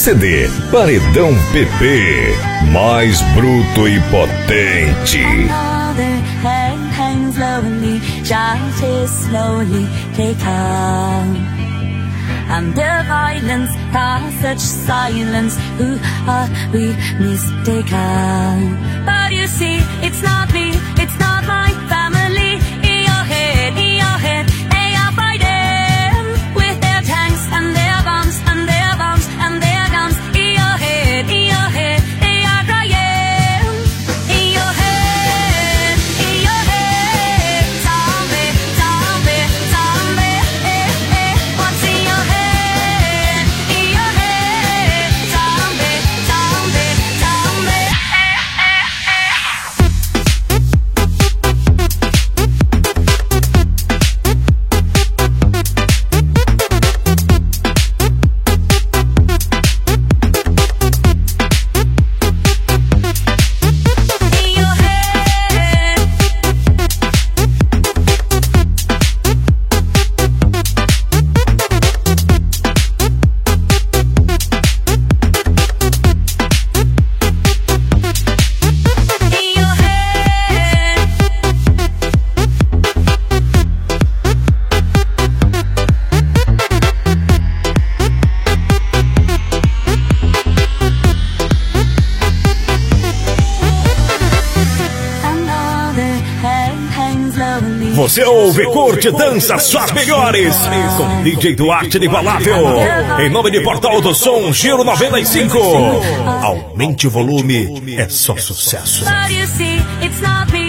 CD Paredão PP, mais bruto e potente. Hang slowly, shout it slowly, take calm. And the violence casts such silence. Who are we mistaken? But you see, it's not me, it's not my family. In your head, they are fighting with their tanks and their bombs and their bombs and their guns. In your head, they are crying. In your head, zombie, zombie, zombie. What's in your head? In your head, zombie, zombie, zombie. Você ouve, curte, dança suas melhores com DJ Duarte Inabalável. Em nome de Portal do Som, Giro 95. Aumente o volume, é só sucesso. But you see, it's not me.